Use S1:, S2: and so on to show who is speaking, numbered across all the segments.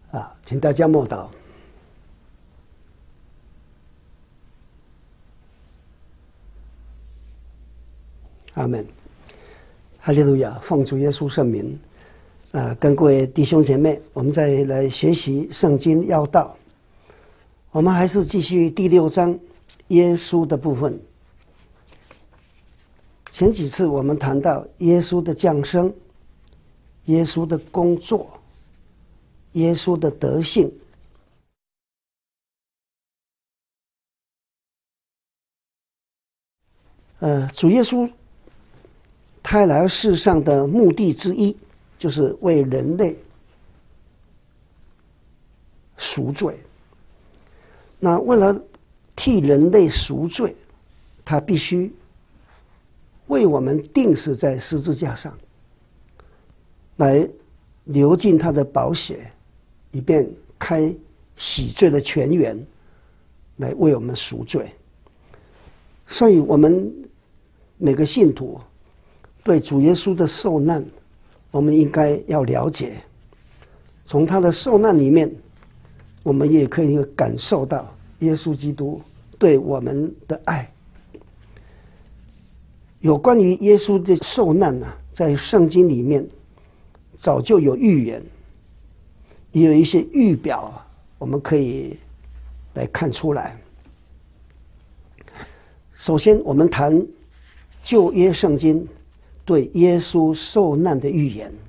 S1: 请大家默祷。阿们，哈利路亚！奉主耶稣圣名，跟各位弟兄姐妹，我们再来学习圣经要道。我们还是继续第6章耶稣的部分。前几次我们谈到耶稣的降生、耶稣的工作、耶稣的德性。主耶稣他来世上的目的之一，就是为人类赎罪。那为了替人类赎罪，他必须为我们钉死在十字架上，来流尽他的宝血，以便开洗罪的泉源，来为我们赎罪。所以我们每个信徒对主耶稣的受难，我们应该要了解。从他的受难里面，我们也可以感受到耶稣基督对我们的爱。有关于耶稣的受难在圣经里面早就有预言，也有一些预表，我们可以来看出来。首先我们谈旧约圣经对耶稣受难的预言。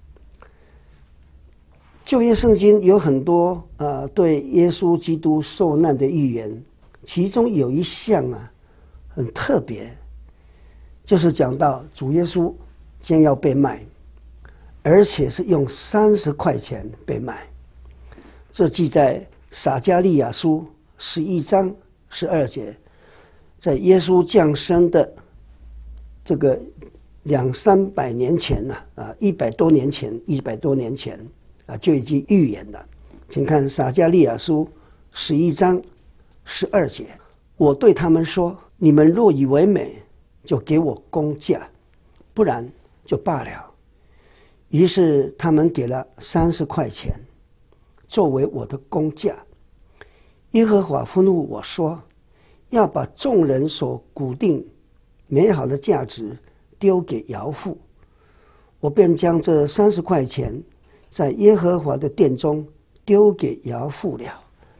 S1: 旧约圣经有很多对耶稣基督受难的预言，其中有一项很特别，就是讲到主耶稣将要被卖，而且是用30块钱被卖。这记在撒迦利亚书11章12节，在耶稣降生的这个200-300年前100多年前就已经预言了。请看撒迦利亚书11章12节，我对他们说，你们若以为美，就给我工价，不然就罢了。于是他们给了30块钱作为我的工价。耶和华吩咐我说，要把众人所估定美好的价值丢给窑户。我便将这30块钱在耶和华的殿中丢给窑户了。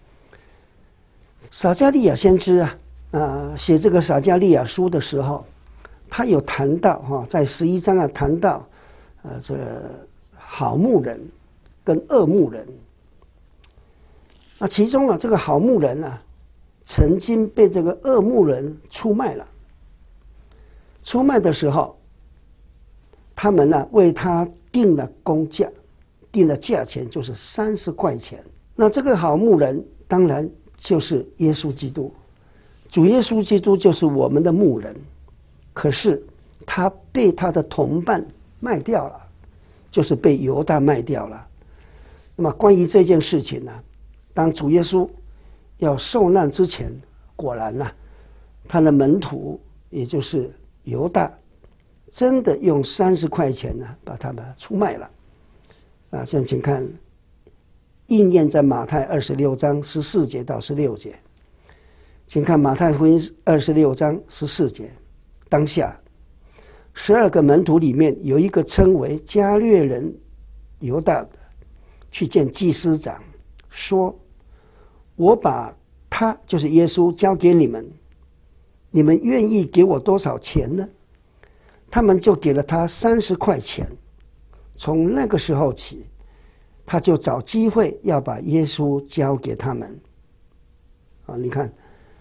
S1: 撒迦利亚先知写这个撒迦利亚书的时候，他有谈到在11章谈到这个好牧人跟恶牧人。那其中这个好牧人曾经被这个恶牧人出卖了。出卖的时候，他们为他定了工价，定了价钱，就是30块钱。那这个好牧人当然就是耶稣基督，主耶稣基督就是我们的牧人。可是他被他的同伴卖掉了，就是被犹大卖掉了。那么关于这件事情当主耶稣要受难之前，果然他的门徒也就是犹大真的用30块钱把他们出卖了。现在请看应验在马太26章14节到16节。请看马太福音26章14节，当下12个门徒里面有一个称为加略人犹大的，去见祭司长，说，我把他就是耶稣交给你们，你们愿意给我多少钱呢？他们就给了他30块钱。从那个时候起，他就找机会要把耶稣交给他们。你看，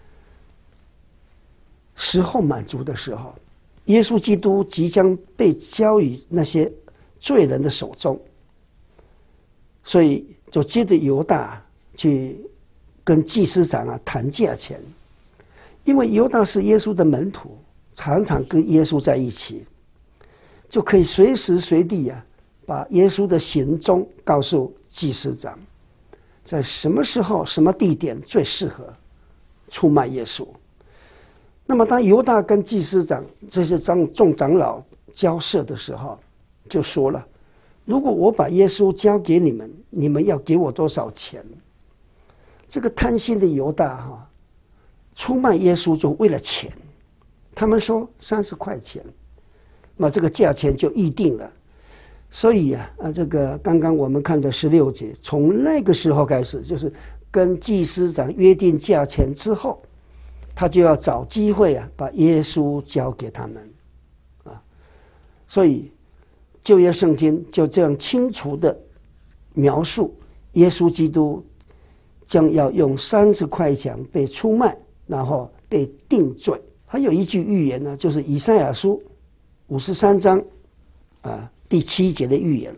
S1: 时候满足的时候，耶稣基督即将被交于那些罪人的手中，所以就接着犹大去跟祭司长谈价钱。因为犹大是耶稣的门徒，常常跟耶稣在一起，就可以随时随地把耶稣的行踪告诉祭司长，在什么时候什么地点最适合出卖耶稣。那么当犹大跟祭司长这些众长老交涉的时候，就说了， 如果我把耶稣交给你们，你们要给我多少钱？这个贪心的犹大出卖耶稣就为了钱，他们说30块钱，那这个价钱就议定了。所以这个刚刚我们看的16节，从那个时候开始，就是跟祭司长约定价钱之后，他就要找机会把耶稣交给他们所以旧约圣经就这样清楚的描述耶稣基督将要用30块钱被出卖，然后被定罪。还有一句预言呢，就是以赛亚书53章第7节的预言。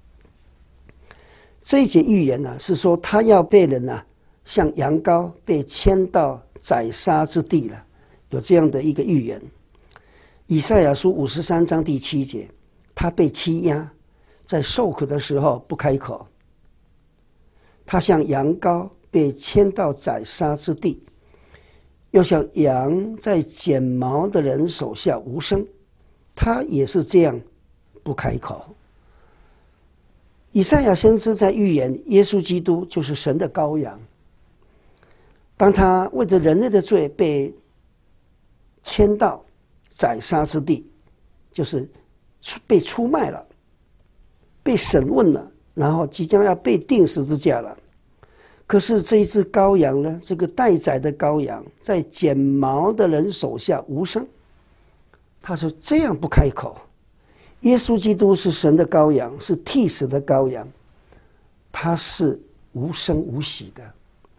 S1: 这一节预言呢，是说他要被人像羊羔被牵到宰杀之地了，有这样的一个预言。以赛亚书53章第7节，他被欺压，在受苦的时候不开口，他像羊羔被牵到宰杀之地，又像羊在剪毛的人手下无声，他也是这样不开口。以赛亚先知在预言耶稣基督就是神的羔羊，当他为着人类的罪被牵到宰杀之地，就是被出卖了，被审问了，然后即将要被钉十字架了。可是这一只羔羊呢，这个待宰的羔羊在剪毛的人手下无声，他说这样不开口。耶稣基督是神的羔羊，是替死的羔羊，他是无声无息的。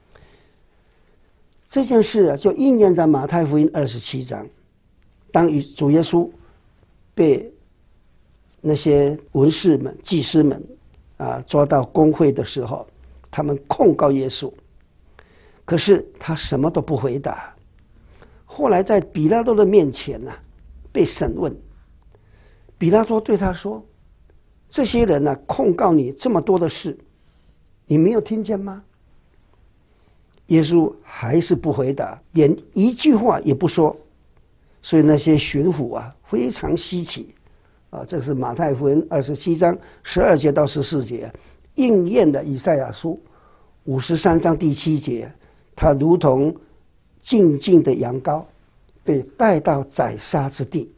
S1: 这件事就应验在马太福音27章，当主耶稣被那些文士们、祭司们抓到公会的时候，他们控告耶稣，可是他什么都不回答。后来在比拉多的面前被审问，比拉多对他说：“这些人控告你这么多的事，你没有听见吗？”耶稣还是不回答，连一句话也不说。所以那些巡抚非常稀奇这是马太福音27章12节到14节，应验的以赛亚书53章第7节，他如同静静的羊羔，被带到宰杀之地。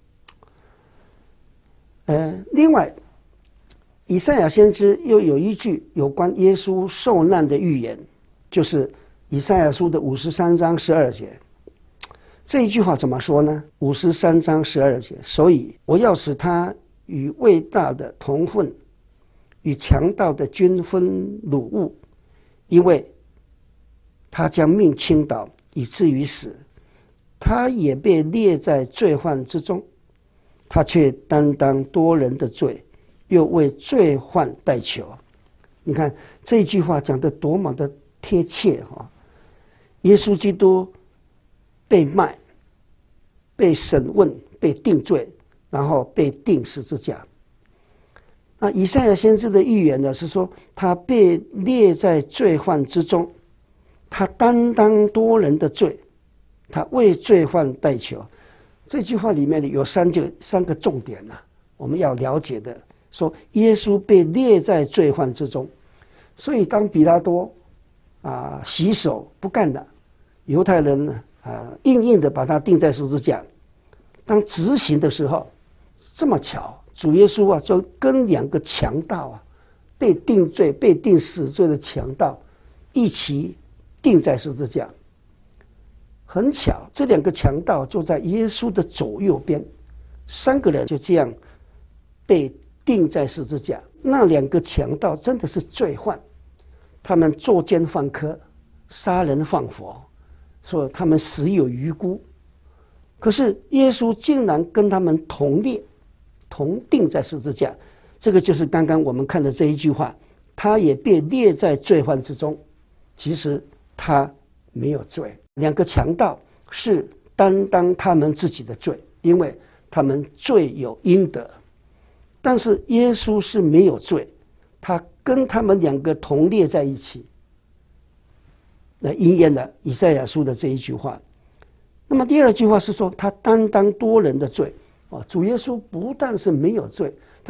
S1: 另外，以赛亚先知又有一句有关耶稣受难的预言，就是以赛亚书的53章12节。这一句话怎么说呢？53章12节，所以我要使他与伟大的同混，与强盗的均分掳物，因为他将命倾倒，以至于死。他也被列在罪犯之中，他却担当多人的罪，又为罪犯代求。你看这一句话讲得多么的贴切耶稣基督被卖、被审问、被定罪，然后被钉十字架。那以赛亚先知的预言呢，是说他被列在罪犯之中，他担当多人的罪，他为罪犯代求。这句话里面有三个重点我们要了解的。说耶稣被列在罪犯之中，所以当比拉多洗手不干了，犹太人呢硬硬的把他钉在十字架。当执行的时候，这么巧，主耶稣就跟2个强盗被定罪、被定死罪的强盗一起钉在十字架。很巧，这2个强盗就在耶稣的左右边，3个人就这样被钉在十字架。那2个强盗真的是罪犯，他们作奸犯科，杀人放火，说他们死有余辜。可是耶稣竟然跟他们同列，同钉在十字架。这个就是刚刚我们看的这一句话，他也被列在罪犯之中。其实他没有罪，2个强盗是担当他们自己的罪，因为他们罪有应得。但是耶稣是没有罪，他跟他们2个同列在一起，来应验了以赛亚书的这一句话。那么第2句话是说他担当多人的罪主耶稣不但是没有罪，他是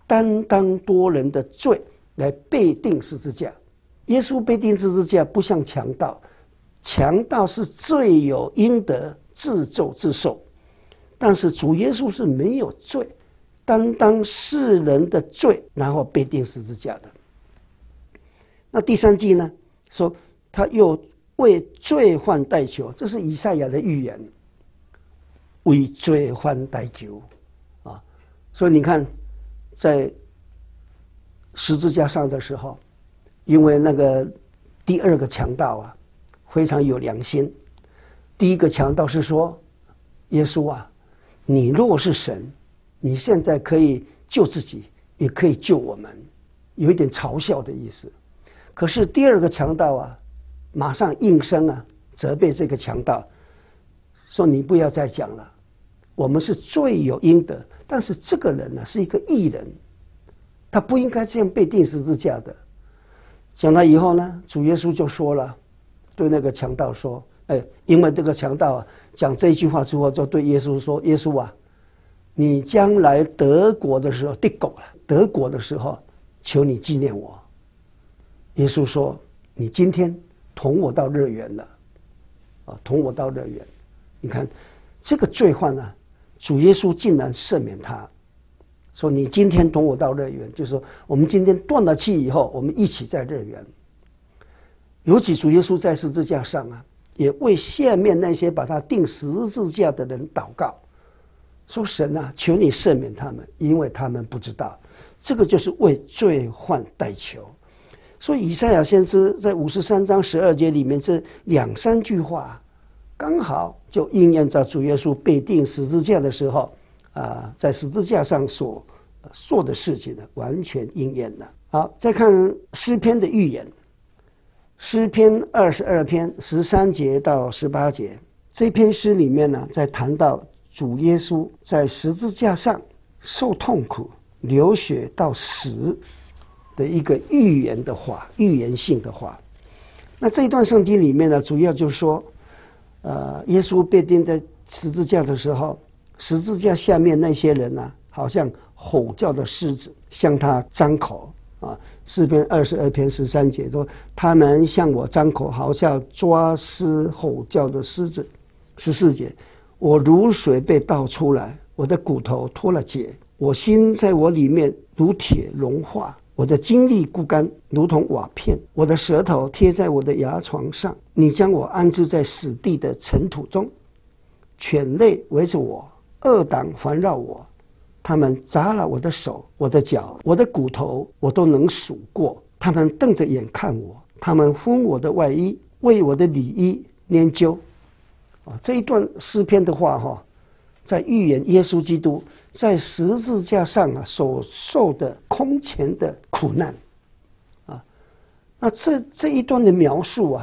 S1: 担当多人的罪来被钉十字架。耶稣被钉十字架不像强盗，强盗是罪有应得，自咒自受，但是主耶稣是没有罪，担当世人的罪，然后被钉十字架的。那第三句呢，说他又为罪犯代求，这是以赛亚的预言，为罪犯代求啊。所以你看，在十字架上的时候，因为那个第二个强盗啊，非常有良心。第一个强盗是说，耶稣啊，你若是神，你现在可以救自己，也可以救我们，有一点嘲笑的意思。可是第二个强盗啊，马上应声啊，责备这个强盗，说你不要再讲了，我们是罪有应得，但是这个人呢，是一个义人，他不应该这样被钉十字架的。讲了以后呢，主耶稣就说了，对那个强盗说，因为这个强盗啊，讲这一句话之后，就对耶稣说，耶稣啊，你将来得国的时候，得国了，得国的时候，求你纪念我。耶稣说，你今天同我到乐园了，同我到乐园。你看这个罪犯啊，主耶稣竟然赦免他，说你今天同我到乐园，就是说我们今天断了气以后，我们一起在乐园。尤其主耶稣在十字架上啊，也为下面那些把他钉十字架的人祷告，说神啊，求你赦免他们，因为他们不知道。这个就是为罪犯代求。所以以赛亚先知在53章12节里面这2、3句话，刚好就应验在主耶稣被钉十字架的时候在十字架上所做的事情呢，完全应验了。好，再看诗篇的预言，诗篇22篇13节到18节，这篇诗里面呢，在谈到主耶稣在十字架上受痛苦、流血到死的一个预言的话，预言性的话。那这一段圣经里面呢，主要就是说，耶稣被钉在十字架的时候，十字架下面那些人呢，好像吼叫的狮子向他张口啊。诗篇22篇13节说，他们向我张口，好像抓撕吼叫的狮子。14节，我如水被倒出来，我的骨头脱了节，我心在我里面如铁融化，我的精力枯干，如同瓦片，我的舌头贴在我的牙床上，你将我安置在死地的尘土中，犬类围着我，恶党环绕我，他们砸了我的手、我的脚、我的骨头，我都能数过。他们瞪着眼看我，他们分我的外衣，为我的里衣拈阄。这一段诗篇的话在预言耶稣基督在十字架上所受的空前的苦难那这一段的描述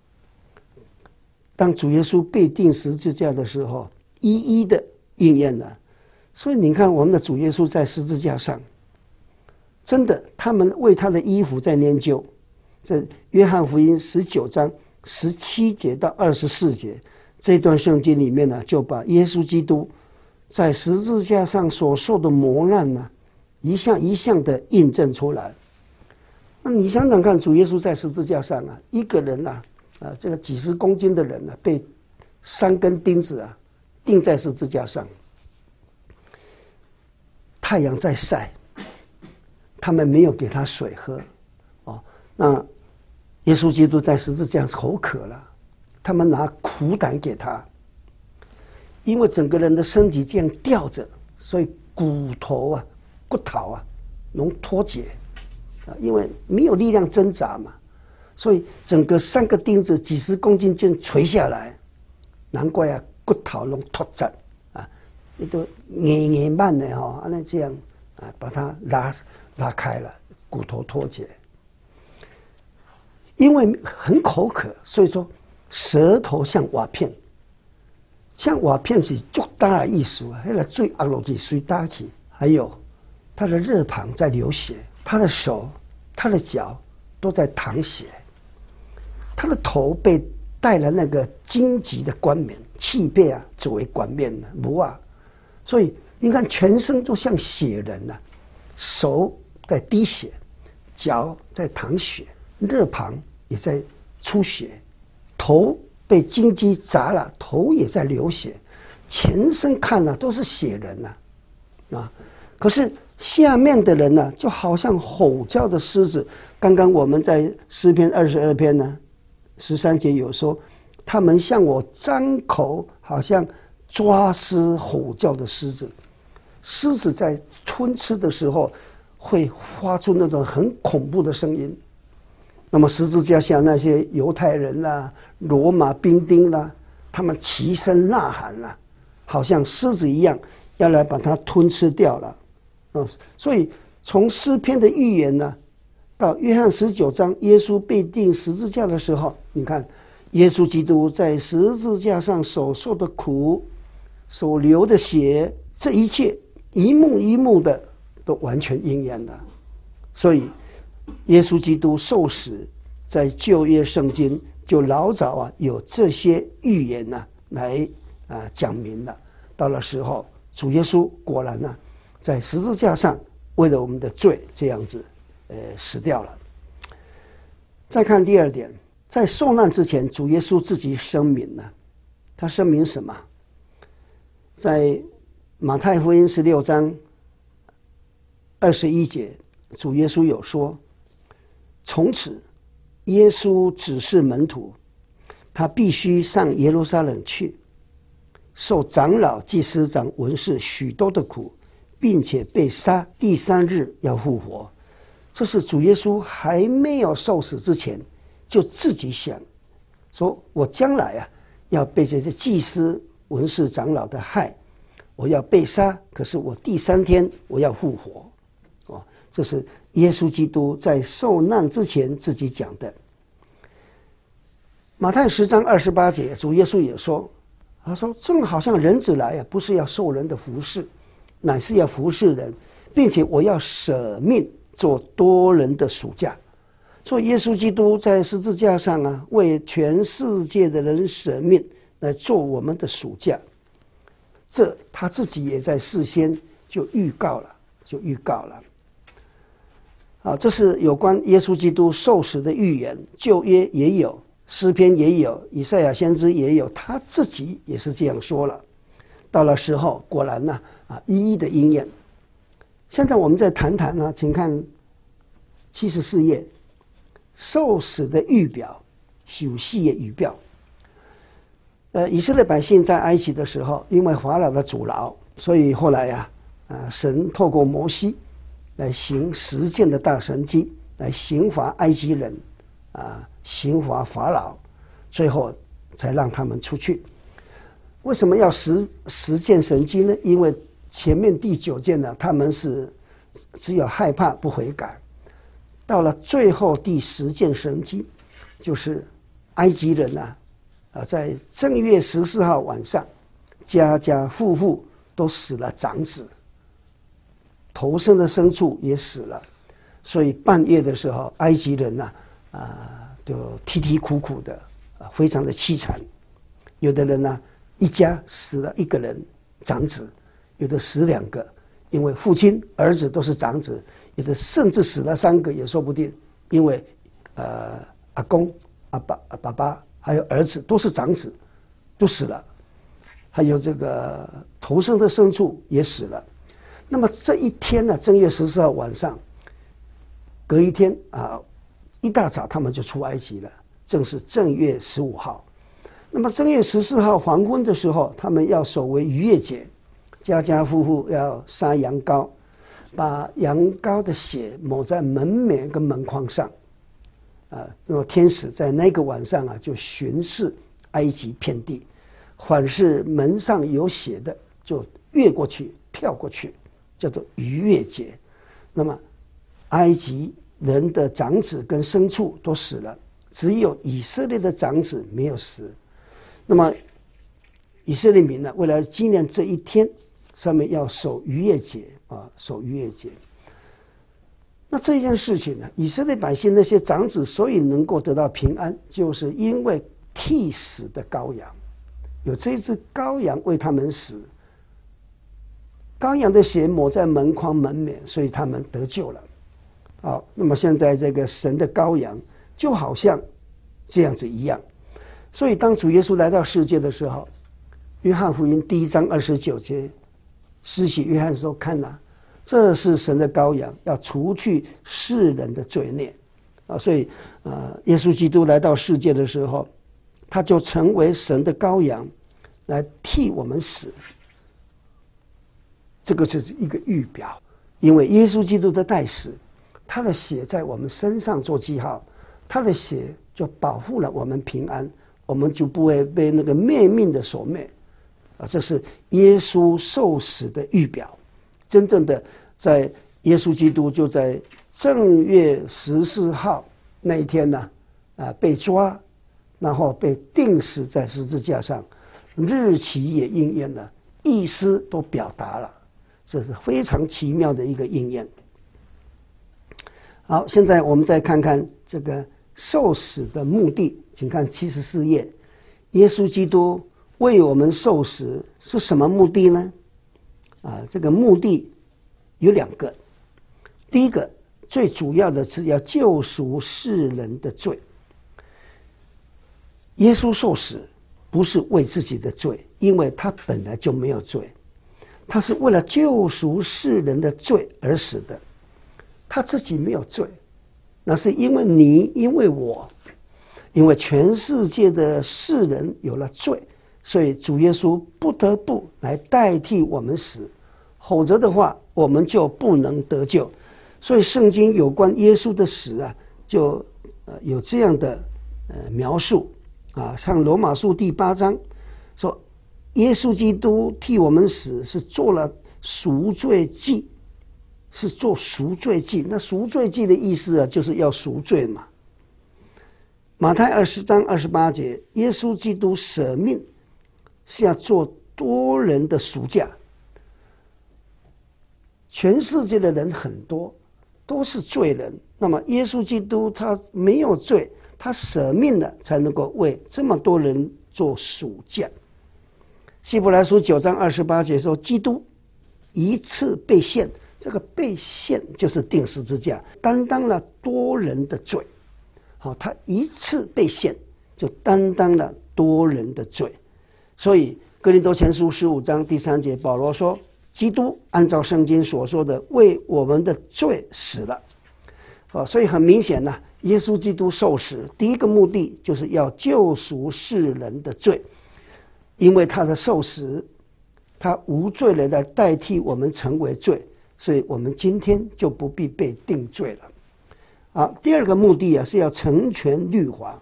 S1: 当主耶稣被钉十字架的时候，一一的应验了。所以你看，我们的主耶稣在十字架上，真的，他们为他的衣服在拈阄。在约翰福音19章17节到24节这段圣经里面呢，就把耶稣基督在十字架上所受的磨难呢，一项一项的印证出来。那你想想看，主耶稣在十字架上一个人这个几十公斤的人被3根钉子钉在十字架上，太阳在晒，他们没有给他水喝那耶稣基督在十字架口渴了，他们拿苦胆给他，因为整个人的身体这样吊着，所以骨头骨头能脱节因为没有力量挣扎嘛，所以整个3个钉子几十公斤就垂下来，难怪骨头能脱节你都硬慢的那这样把它拉开了，骨头脱节。因为很口渴，所以说舌头像瓦片，像瓦片是巨大的意思那个水压下去水打起，还有他的热旁在流血，他的手、他的脚都在淌血，他的头被戴了那个荆棘的冠冕，气被作为冠冕的所以你看全身都像血人手在滴血，脚在淌血，肋旁也在出血，头被荆棘砸了，头也在流血，全身看了都是血人啊！可是下面的人呢，就好像吼叫的狮子。刚刚我们在诗篇22篇呢13节有说，他们向我张口，好像抓撕吼叫的狮子。狮子在吞吃的时候会发出那种很恐怖的声音。那么十字架下那些犹太人啦、罗马兵丁啦，他们齐声呐喊啦，好像狮子一样，要来把它吞吃掉了。所以从诗篇的预言呢，到约翰19章耶稣被钉十字架的时候，你看耶稣基督在十字架上所受的苦，所流的血，这一切一幕一幕的都完全应验了。所以耶稣基督受死，在旧约圣经就老早有这些预言来讲明了。到了时候，主耶稣果然在十字架上为了我们的罪这样子死掉了。再看第二点，在受难之前，主耶稣自己声明了，他声明什么？在马太福音16章21节，主耶稣有说，从此耶稣指示门徒，他必须上耶路撒冷去，受长老、祭司长、文士许多的苦，并且被杀，第3日要复活。这是主耶稣还没有受死之前就自己想说，我将来要被这些祭司、文士、长老的害，我要被杀，可是我第3天我要复活。这是耶稣基督在受难之前自己讲的。马太10章28节，主耶稣也说，他说，正好像人子来不是要受人的服侍，乃是要服侍人，并且我要舍命做多人的赎价。所以耶稣基督在十字架上为全世界的人舍命来做我们的赎价，这他自己也在事先就预告了。这是有关耶稣基督受死的预言，旧约也有，诗篇也有，以赛亚先知也有，他自己也是这样说了。到了时候，果然一一的应验。现在我们再谈谈请看74页，受死的预表，受死的预表。以色列百姓在埃及的时候，因为法老的阻挠，所以后来神透过摩西来行10件的大神迹，来刑罚埃及人，刑罚法老，最后才让他们出去。为什么要10件神迹呢？因为前面第9件他们是只有害怕不悔改，到了最后第10件神迹，就是埃及人在正月14号晚上，家家户户都死了长子，头生的牲畜也死了，所以半夜的时候，埃及人就啼啼哭哭的，非常的凄惨。有的人一家死了1个人长子，有的死2个，因为父亲、儿子都是长子，有的甚至死了3个也说不定，因为阿公、爸爸还有儿子都是长子，都死了，还有这个头生的牲畜也死了。那么这一天正月14号晚上，隔一天一大早他们就出埃及了，正是正月15号。那么正月14号黄昏的时候，他们要守为逾越节，家家户户要杀羊羔，把羊羔的血抹在门楣跟门框上。那么天使在那个晚上就巡视埃及遍地，凡是门上有血的就越过去跳过去，叫做逾越节。那么埃及人的长子跟牲畜都死了，只有以色列的长子没有死。那么以色列民为了纪念这一天，上面要守逾越节守逾越节。那这件事情以色列百姓那些长子所以能够得到平安，就是因为替死的羔羊，有这只羔羊为他们死。 羔羊的血抹在门框门楣，所以他们得救了。好，那么现在这个神的羔羊就好像这样子一样。所以当主耶稣来到世界的时候，约翰福音1章29节，施洗约翰说：“看哪，这是神的羔羊，要除去世人的罪孽。”所以耶稣基督来到世界的时候，他就成为神的羔羊，来替我们死。这个就是一个预表，因为耶稣基督的代死，他的血在我们身上做记号，他的血就保护了我们平安，我们就不会被那个灭命的所灭。这是耶稣受死的预表。真正的在耶稣基督就在正月14号那一天呢，被抓，然后被钉死在十字架上，日期也应验了，意思都表达了，这是非常奇妙的一个应验。好，现在我们再看看这个受死的目的，请看74页，耶稣基督为我们受死是什么目的呢？这个目的有2个。第一个，最主要的是要救赎世人的罪。耶稣受死不是为自己的罪，因为他本来就没有罪，他是为了救赎世人的罪而死的。他自己没有罪，那是因为你，因为我，因为全世界的世人有了罪，所以主耶稣不得不来代替我们死，否则的话我们就不能得救。所以圣经有关耶稣的死就有这样的描述像罗马书第8章说，耶稣基督替我们死是做了赎罪祭，是做赎罪祭。那赎罪祭的意思就是要赎罪嘛。马太20章28节，耶稣基督舍命是要做多人的赎价。全世界的人很多，都是罪人，那么耶稣基督他没有罪，他舍命了，才能够为这么多人做赎价。希伯来书9章28节说，基督一次被献，这个被献就是钉十字架，担当了多人的罪。他一次被献，就担当了多人的罪。所以哥林多前书15章第3节，保罗说，基督按照圣经所说的，为我们的罪死了。所以很明显耶稣基督受死第一个目的就是要救赎世人的罪，因为他的受死，他无罪的来代替我们成为罪，所以我们今天就不必被定罪了。第二个目的是要成全律法。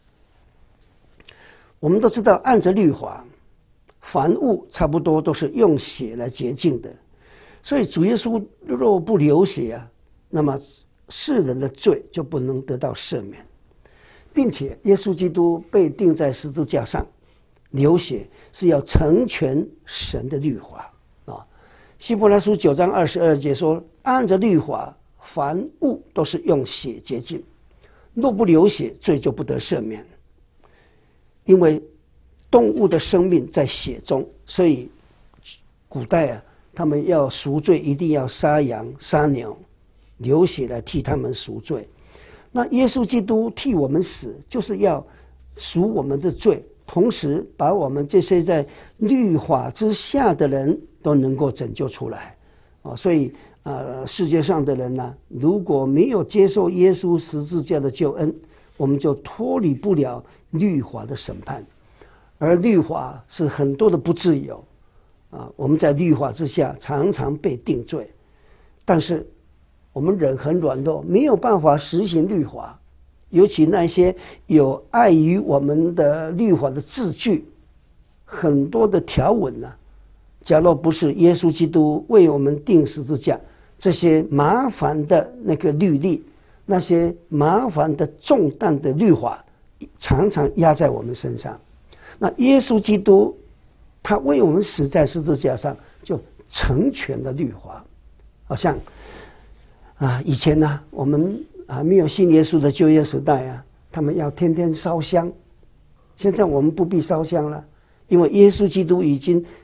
S1: 我们都知道，按着律法，凡物差不多都是用血来洁净的，所以主耶稣若不流血那么世人的罪就不能得到赦免，并且耶稣基督被钉在十字架上流血是要成全神的律法希伯来书9章22节说，按着律法，凡物都是用血洁净，若不流血，罪就不得赦免。因为动物的生命在血中，所以古代他们要赎罪一定要杀羊杀牛，流血来替他们赎罪。那耶稣基督替我们死，就是要赎我们的罪，同时把我们这些在律法之下的人都能够拯救出来所以世界上的人如果没有接受耶稣十字架的救恩，我们就脱离不了律法的审判。而律法是很多的不自由我们在律法之下常常被定罪，但是我们人很软弱，没有办法实行律法，尤其那些有碍于我们的律法的字句，很多的条文假若不是耶稣基督为我们钉十字架，这些麻烦的那个律例，那些麻烦的重担的律法常常压在我们身上。那耶稣基督他为我们死在十字架上，就成全了律法。好像以前我们没有信耶稣的旧约时代他们要天天烧香，现在我们不必烧香了，因为耶稣基督已经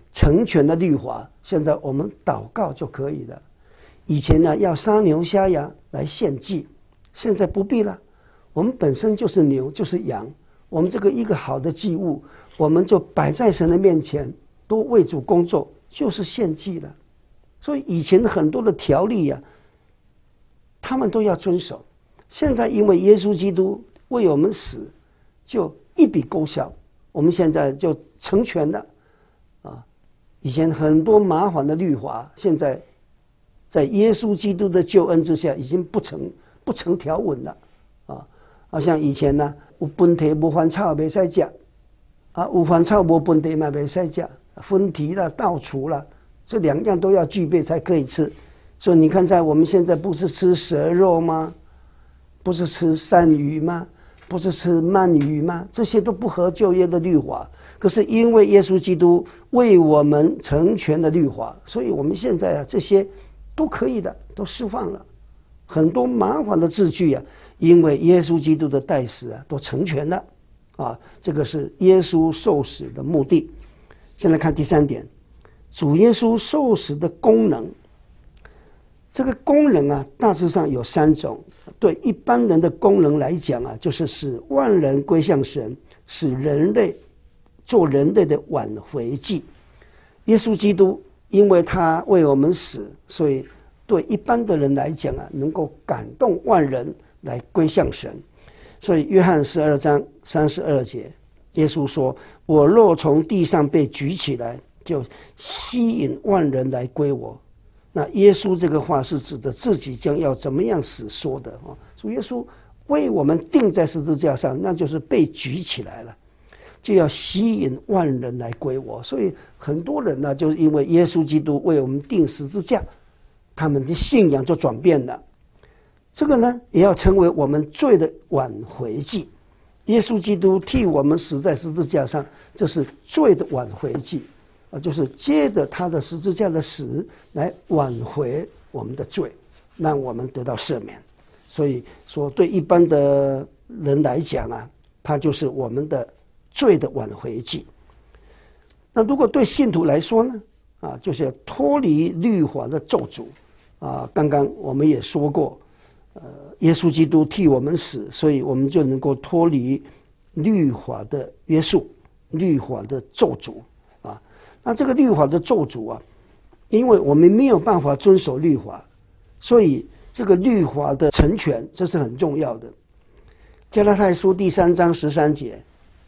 S1: 成全的律法，现在我们祷告就可以了。以前呢，要杀牛杀羊来献祭，现在不必了。我们本身就是牛，就是羊，我们这个一个好的祭物，我们就摆在神的面前，都为主工作，就是献祭了。所以以前很多的条例啊，他们都要遵守。现在因为耶稣基督为我们死，就一笔勾销，我们现在就成全了啊。以前很多麻烦的律法，现在在耶稣基督的救恩之下，已经不成条文了啊。好像以前呢，有分蹄无番草没使吃啊，有番草无分蹄嘛没使吃，分蹄啦、倒除啦，这两样都要具备才可以吃。所以你看，在我们现在不是吃蛇肉吗？不是吃鳝鱼吗？不是吃鳗鱼吗？这些都不合旧约的律法。可是因为耶稣基督为我们成全了律法，所以我们现在啊，这些都可以的，都释放了。很多麻烦的字句啊，因为耶稣基督的代死啊，都成全了啊。这个是耶稣受死的目的。先来看第三点，主耶稣受死的功能。这个功能啊，大致上有三种。对一般人的功能来讲啊，就是使万人归向神，使人类做人类的挽回祭。耶稣基督因为他为我们死，所以对一般的人来讲啊，能够感动万人来归向神。所以约翰12章32节，耶稣说：我若从地上被举起来，就吸引万人来归我。那耶稣这个话是指着自己将要怎么样死说的啊？主耶稣为我们钉在十字架上，那就是被举起来了，就要吸引万人来归我。所以很多人呢，就是因为耶稣基督为我们钉十字架，他们的信仰就转变了。这个呢，也要成为我们罪的挽回祭。耶稣基督替我们死在十字架上，这是罪的挽回祭。就是借着他的十字架的死来挽回我们的罪，让我们得到赦免。所以说，对一般的人来讲啊，他就是我们的罪的挽回祭。那如果对信徒来说呢，就是要脱离律法的咒诅啊。刚刚我们也说过，耶稣基督替我们死，所以我们就能够脱离律法的约束、律法的咒诅。那这个律法的咒诅啊，因为我们没有办法遵守律法，所以这个律法的成全，这是很重要的。加拉太书第3章13节，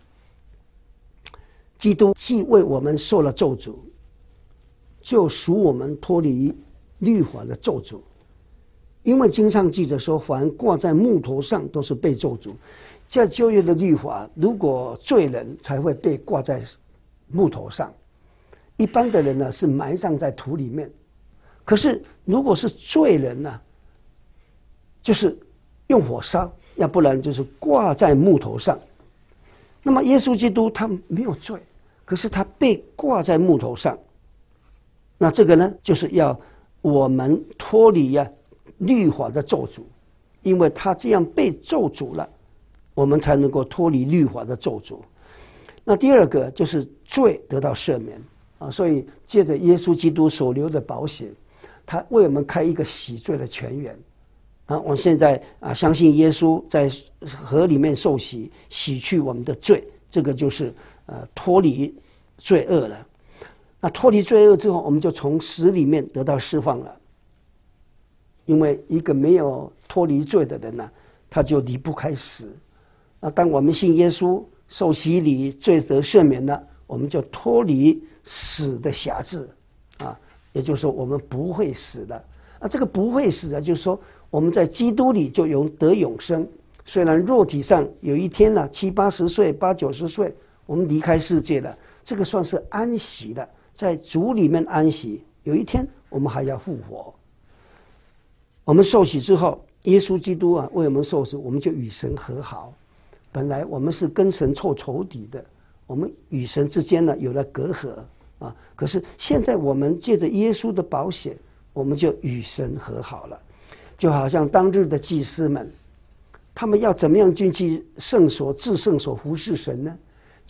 S1: 基督既为我们受了咒诅，就赎我们脱离律法的咒诅。因为经上记着说，凡挂在木头上都是被咒诅。在旧约的律法，如果罪人才会被挂在木头上，一般的人呢是埋葬在土里面。可是如果是罪人呢，就是用火烧，要不然就是挂在木头上。那么耶稣基督他没有罪，可是他被挂在木头上。那这个呢，就是要我们脱离律法的咒诅，因为他这样被咒诅了，我们才能够脱离律法的咒诅。那第二个就是罪得到赦免所以借着耶稣基督所流的宝血，他为我们开一个洗罪的泉源我现在相信耶稣在河里面受洗，洗去我们的罪，这个就是脱离罪恶了。那脱离罪恶之后，我们就从死里面得到释放了。因为一个没有脱离罪的人呢，他就离不开死。那当我们信耶稣，受洗礼，罪得赦免了，我们就脱离死的辖制也就是说我们不会死的这个不会死就是说我们在基督里就得永生。虽然肉体上有一天70、80岁、80、90岁我们离开世界了，这个算是安息了，在主里面安息。有一天我们还要复活。我们受洗之后，耶稣基督为我们受死，我们就与神和好。本来我们是跟神凑仇敌的，我们与神之间有了隔阂可是现在我们借着耶稣的宝血，我们就与神和好了。就好像当日的祭司们，他们要怎么样进去圣所、至圣所服侍神呢？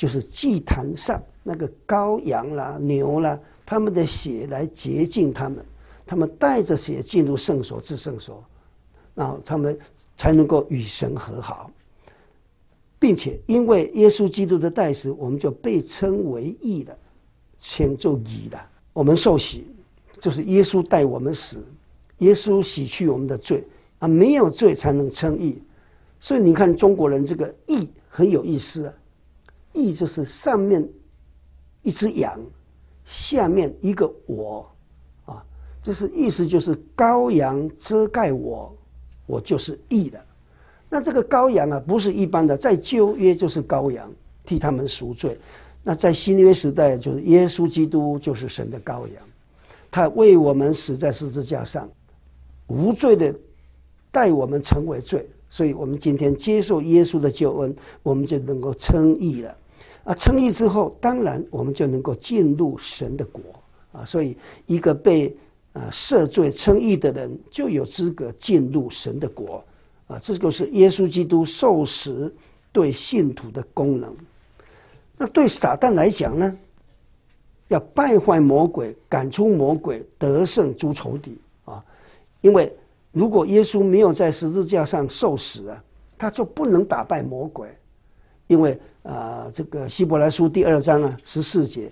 S1: 就是祭坛上那个羔羊啦、牛啦，他们的血来洁净他们，他们带着血进入圣所至圣所，然后他们才能够与神和好，并且因为耶稣基督的代死，我们就被称为义了，称作义了。我们受洗就是耶稣代我们死，耶稣洗去我们的罪啊，没有罪才能称义。所以你看中国人这个义很有意思啊，义就是上面一只羊，下面一个我啊，就是意思就是羔羊遮盖我，我就是义了。那这个羔羊啊，不是一般的，在旧约就是羔羊替他们赎罪，那在新约时代就是耶稣基督就是神的羔羊，他为我们死在十字架上，无罪的带我们成为罪，所以我们今天接受耶稣的救恩，我们就能够称义了啊！称义之后，当然我们就能够进入神的国啊！所以一个被赦罪称义的人，就有资格进入神的国啊！这就是耶稣基督受死对信徒的功能。那对撒旦来讲呢，要败坏魔鬼，赶出魔鬼，得胜诸仇敌啊！因为如果耶稣没有在十字架上受死啊，他就不能打败魔鬼。因为这个希伯来书第2章14节，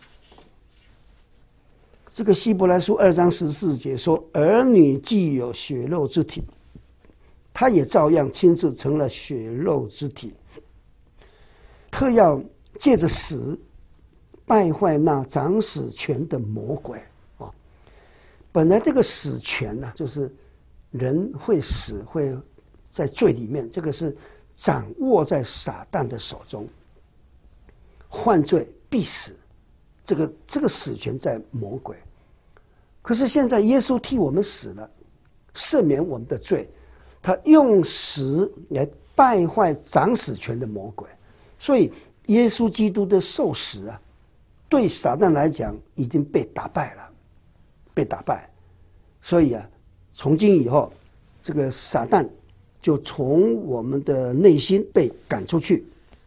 S1: 这个希伯来书2章14节说，儿女既有血肉之体，他也照样亲自成了血肉之体，特要借着死败坏那掌死权的魔鬼啊！本来这个死权呢，就是人会死，会在罪里面，这个是掌握在撒旦的手中，犯罪必死，这个死权在魔鬼。可是现在耶稣替我们死了，赦免我们的罪，他用死来败坏掌死权的魔鬼，所以耶稣基督的受死啊，对撒旦来讲已经被打败了，被打败。所以从今以后，这个撒旦就从我们的内心被赶出去。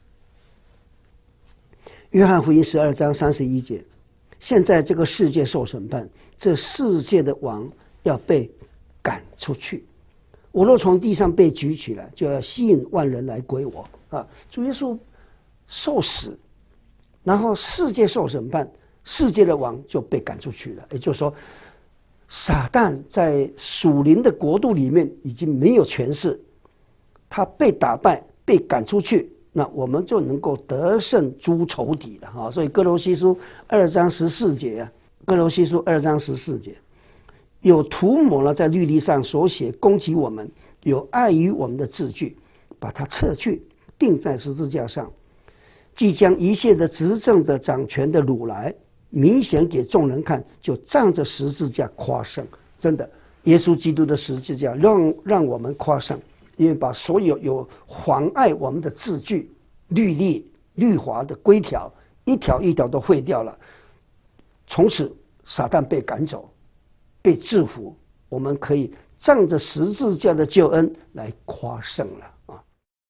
S1: 约翰福音12章31节，现在这个世界受审判，这世界的王要被赶出去。我若从地上被举起来，就要吸引万人来归我啊！主耶稣受死，然后世界受审判，世界的王就被赶出去了。也就是说，撒旦在属灵的国度里面已经没有权势，他被打败，被赶出去，那我们就能够得胜诸仇敌了啊！所以哥罗西书2章14节哥罗西书2章14节，有涂抹了在律例上所写攻击我们，有碍于我们的字句，把它撤去，钉在十字架上，即将一切的执政的掌权的掳来，明显给众人看，就仗着十字架夸胜。真的，耶稣基督的十字架让我们夸胜，因为把所有妨碍我们的字句、律例、律法的规条，一条一条都废掉了。从此，撒旦被赶走，被制服，我们可以仗着十字架的救恩来夸胜了啊！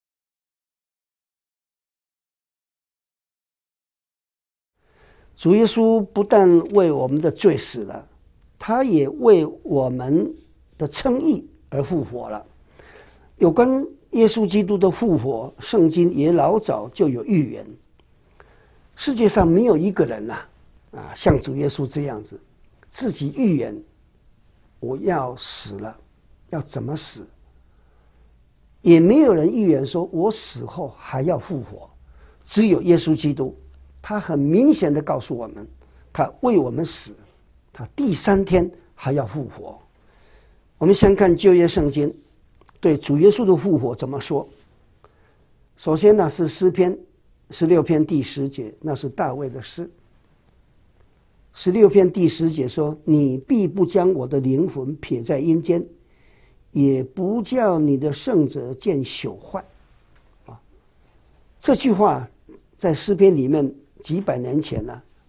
S1: 主耶稣不但为我们的罪死了，他也为我们的称义而复活了。有关耶稣基督的复活，圣经也老早就有预言。世界上没有一个人像主耶稣这样子，自己预言我要死了，要怎么死？也没有人预言说我死后还要复活。只有耶稣基督，他很明显的告诉我们，他为我们死，他第3天还要复活。我们先看旧约圣经对主耶稣的复活怎么说。首先呢，是诗篇16篇第10节，那是大卫的诗。16篇第10节说，你必不将我的灵魂撇在阴间，也不叫你的圣者见朽坏。这句话在诗篇里面几百年前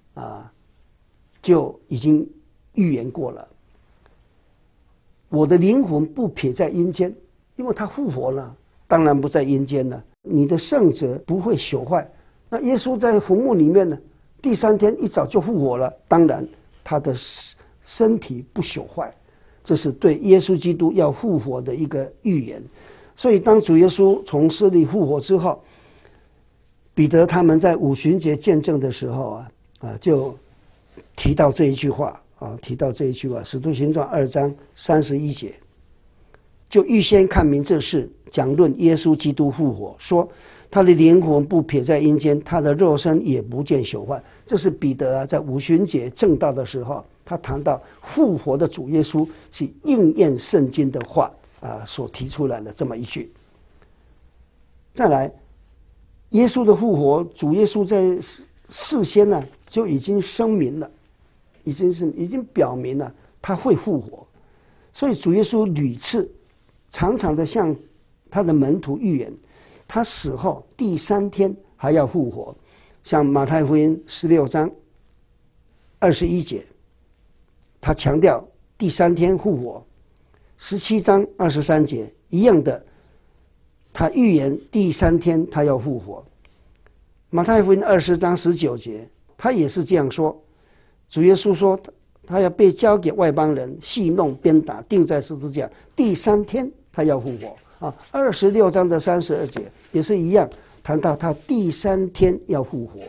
S1: 就已经预言过了。我的灵魂不撇在阴间，因为他复活了，当然不在阴间了。你的圣者不会朽坏， 那耶稣在坟墓里面呢，第3天一早就复活了，当然他的身体不朽坏，这是对耶稣基督要复活的一个预言。所以当主耶稣从死里复活之后，彼得他们在五旬节见证的时候就提到这一句话提到这一句话，使徒行传2章31节，就预先看明这事，讲论耶稣基督复活，说他的灵魂不撇在阴间，他的肉身也不见朽坏。这是彼得在五旬节正道的时候，他谈到复活的主耶稣是应验圣经的话所提出来的这么一句。再来，耶稣的复活，主耶稣在事先呢就已经声明了，已经表明了他会复活。所以主耶稣屡次常常的向他的门徒预言，他死后第3天还要复活。像马太福音16章21节，他强调第3天复活。17章23节一样的，他预言第3天他要复活。马太福音20章19节，他也是这样说。主耶稣说他要被交给外邦人，戏弄鞭打，钉在十字架，第3天他要复活26章的32节也是一样，谈到他第3天要复活。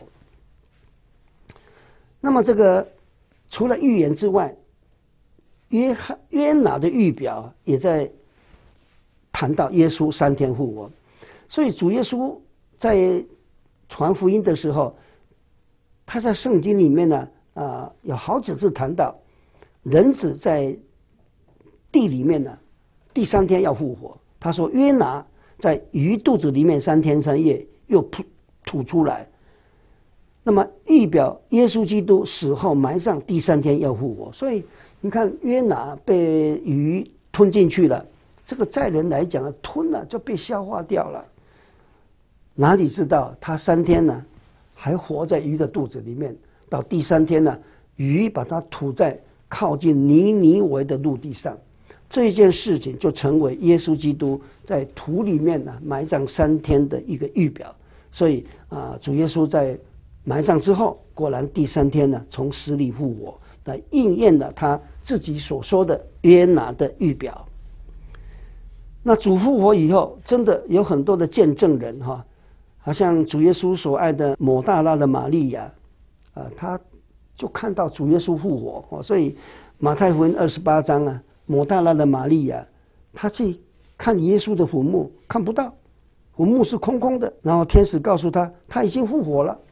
S1: 那么这个除了预言之外，约拿的预表也在谈到耶稣3天复活。所以主耶稣在传福音的时候，他在圣经里面呢有好几次谈到人子在地里面呢第3天要复活。他说约拿在鱼肚子里面3天3夜又吐出来，那么预表耶稣基督死后埋葬第3天要复活。所以你看约拿被鱼吞进去了，这个在人来讲吞了就被消化掉了，哪里知道他3天呢还活在鱼的肚子里面，到第3天呢鱼把它吐在靠近尼尼微的陆地上，这件事情就成为耶稣基督在土里面呢埋葬3天的一个预表。所以主耶稣在埋葬之后，果然第3天呢从死里复活，来应验了他自己所说的约拿的预表。那主复活以后，真的有很多的见证人好像主耶稣所爱的抹大拉的玛利亚他就看到主耶稣复活所以马太福音28章抹大拉的玛利亚，他去看耶稣的坟墓，看不到，坟墓是空空的，然后天使告诉他他已经复活了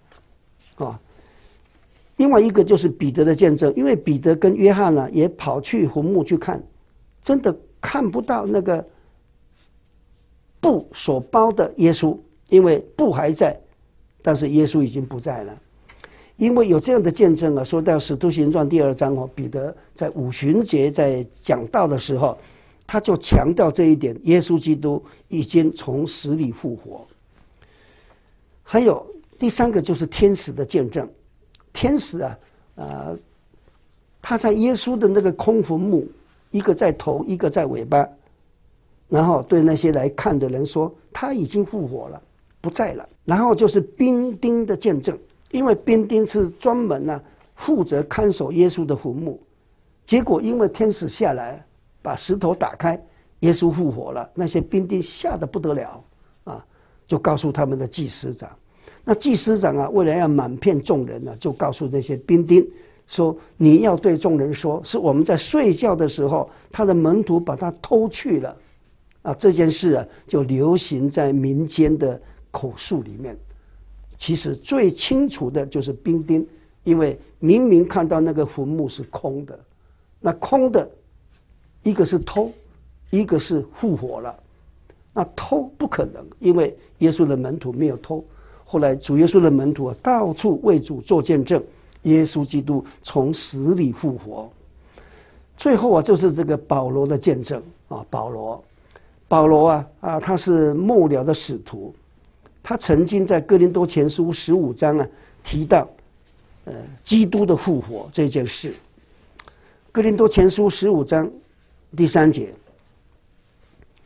S1: 另外一个就是彼得的见证，因为彼得跟约翰呢也跑去坟墓去看，真的看不到那个布所包的耶稣，因为布还在，但是耶稣已经不在了。因为有这样的见证说到使徒行传第2章彼得在五旬节在讲道的时候，他就强调这一点，耶稣基督已经从死里复活。还有第3个就是天使的见证。天使他在耶稣的那个空坟墓，一个在头一个在尾巴，然后对那些来看的人说他已经复活了，不在了。然后就是兵丁的见证，因为兵丁是专门负责看守耶稣的坟墓，结果因为天使下来把石头打开，耶稣复活了，那些兵丁吓得不得了就告诉他们的祭司长。那祭司长为了要瞒骗众人就告诉那些兵丁说，你要对众人说，是我们在睡觉的时候，他的门徒把他偷去了这件事就流行在民间的口述里面。其实最清楚的就是兵丁，因为明明看到那个坟墓是空的，那空的一个是偷，一个是复活了。那偷不可能，因为耶稣的门徒没有偷。后来主耶稣的门徒到处为主做见证，耶稣基督从死里复活。最后就是这个保罗的见证保罗他是末了的使徒，他曾经在哥林多前书15章提到基督的复活这件事。哥林多前书15章第3节，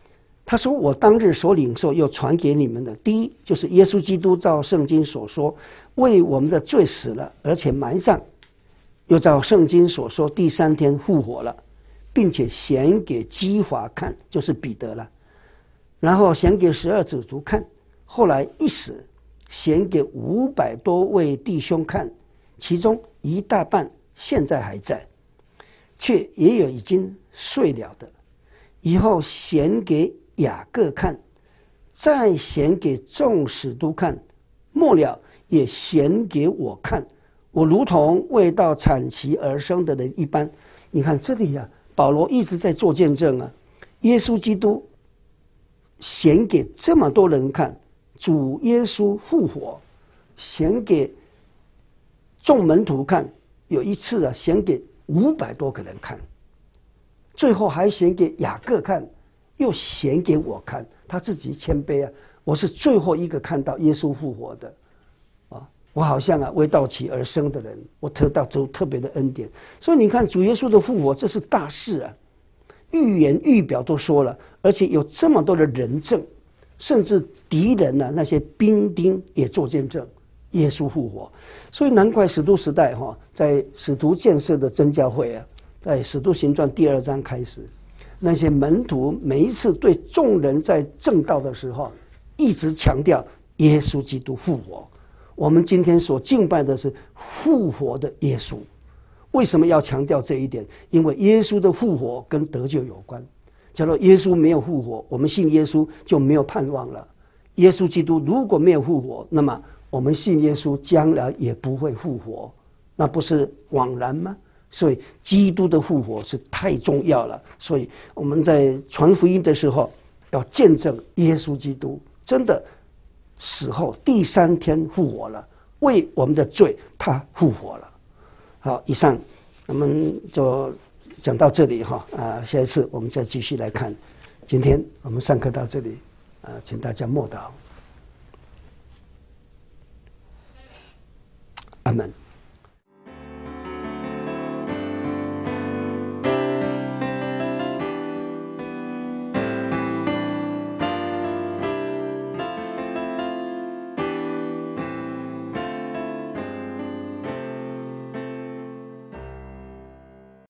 S1: 他说：“我当日所领受又传给你们的，第一就是耶稣基督照圣经所说，为我们的罪死了，而且埋葬，又照圣经所说，第3天复活了，并且显给基法看，就是彼得了。然后显给12使徒看，后来一死，显给500多位弟兄看，其中一大半现在还在，却也有已经睡了的。以后显给雅各看，再显给众使徒看，末了也显给我看，我如同未到产期而生的人一般。”你看这里啊，保罗一直在做见证啊，耶稣基督显给这么多人看，主耶稣复活，显给众门徒看，有一次啊，显给500多个人看，最后还显给雅各看，又显给我看。他自己谦卑啊，我是最后一个看到耶稣复活的啊，我好像啊未到期而生的人，我得到特别的恩典。所以你看主耶稣的复活，这是大事啊，预言预表都说了，而且有这么多的人证，甚至敌人啊那些兵丁也做见证耶稣复活。所以难怪使徒时代在使徒建设的真教会啊，在使徒行传第2章开始，那些门徒每一次对众人在证道的时候，一直强调耶稣基督复活。我们今天所敬拜的是复活的耶稣。为什么要强调这一点？因为耶稣的复活跟得救有关。假如耶稣没有复活，我们信耶稣就没有盼望了。耶稣基督如果没有复活，那么我们信耶稣将来也不会复活，那不是枉然吗？所以基督的复活是太重要了。所以我们在传福音的时候，要见证耶稣基督真的死后第3天复活了，为我们的罪他复活了。好，以上我们就讲到这里下一次我们再继续来看。今天我们上课到这里请大家默祷。阿们。